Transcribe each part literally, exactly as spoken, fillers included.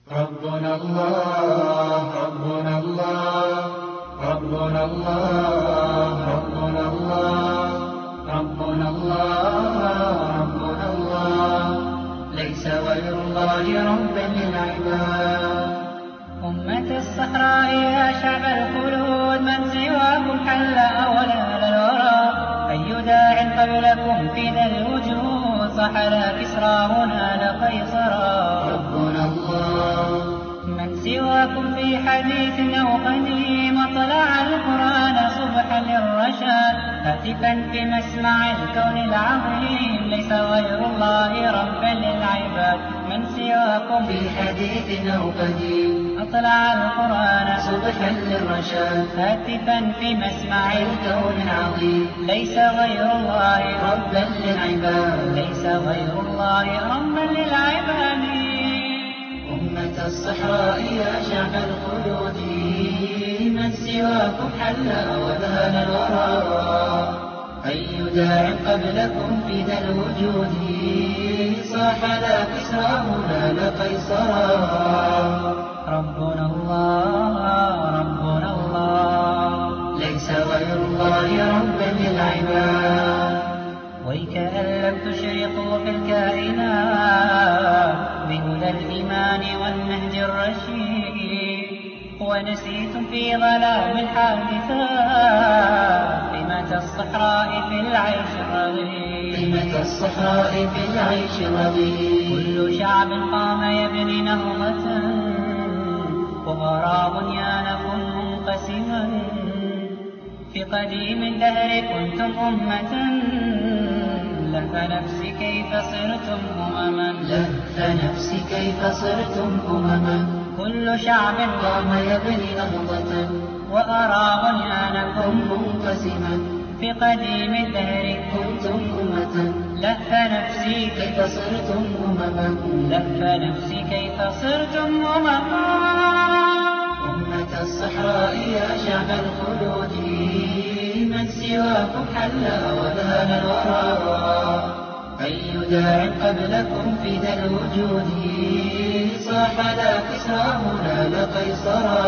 ربنا الله ربنا الله ربنا الله ربنا الله ربنا الله ربنا الله ليس غير الله ربا للعباد. أمة الصحراء يا شعب الخلود، من سواكم حل أولا للورى، أي داع قبلكم في ذا الوجود، صح لا كسرى هنا لقيصرا. ربنا الله من سواكم في حديث أو قديم، طلع القرآن صبحا للرشاد، هاتفا في مسمع الكون العظيم، ليس غير الله ربا للعباد. من سواكم في حديث أو قديم، أطلع القرآن صبحا للرشاد، هاتفا في مسمع الكون العظيم، ليس غير الله ربا للعباد. ليس غير الله ربا للعباد. أمة الصحراء يا شعب الخلود، من سواكم حل وذهل الورى، أي داع قبلكم في ذا الوجود، صاح لا كسرى هنا لقيصرا. ربنا الله ربنا الله ليس غير الله ربا للعباد. ويكأن لم تشرقوا في الكائنات بهدى الإيمان والنهج الرشيد، ونسيتم في ظلام الحادثات قيمة الصحراء في العيش الرغيد. قيمة الصحراء في العيش الرغيد. كل شعب قام يبني نهضة، وغرى بنيانكم منقسما، في قديم الدهر كنتم أمة، لهف نفسي كيف صرتم أمما. لهف نفسي كيف صرتم أمما. كل شعب قام يبني نهضة، وأرى بنيانكم منقسما، في قديم الدهر كنتم أمة، لهف نفسي كيف صرتم أمما. لهف نفسي كيف صرتم أمما. أمة الصحراء يا شعب الخلود، من سواكم حل وذهل الورى، أي داع قبلكم في ذا الوجود، صاح لا كسرى هنا لقيصرا.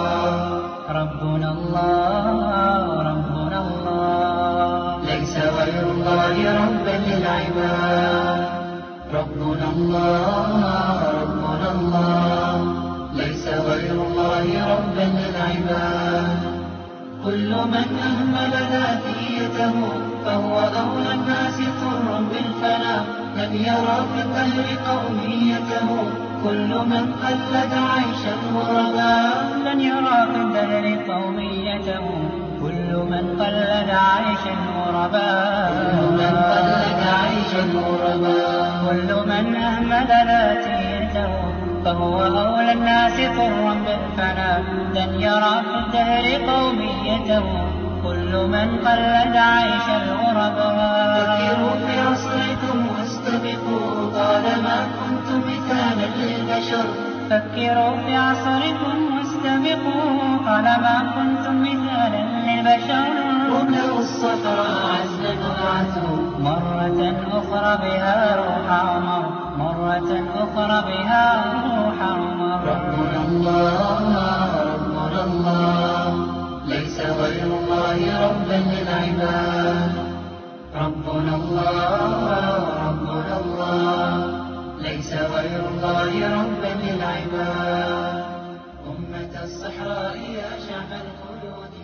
ربنا الله ربنا الله ليس غير الله ربا للعباد. ربنا الله ربنا الله ليس غير الله ربا للعباد. كل من أهمل ذاتيته فهو أولى الناس طرا بالفناء، لم يرى في الدهر قوميته، كل من قلد عيش الغرباء. لن يرى في الدهر قوميته، كل من قلد عيش الغرباء. كل من قلد عيش الغرباء. كل من أهمل ذاتيته فهو أولى الناس طرا بالفناء، لن يرى في الدهر قوميته، كل من قلد عيش الغرباء. فكروا في عصركم واستبقوا طالما كنتم مثالا للبشر. فكروا في عصركم واستبقوا طالما كنتم مثالا للبشر. واملأوا الصحراء عزلا وابعثوا مرة أخرى بها روح عمر، مرة أخرى بها روح عمر. ربنا الله ربنا الله ليس غير الله ربا للعباد. ربنا الله ربنا الله ليس غير الله ربا للعباد. أمة الصحراء يا شعب الخلود.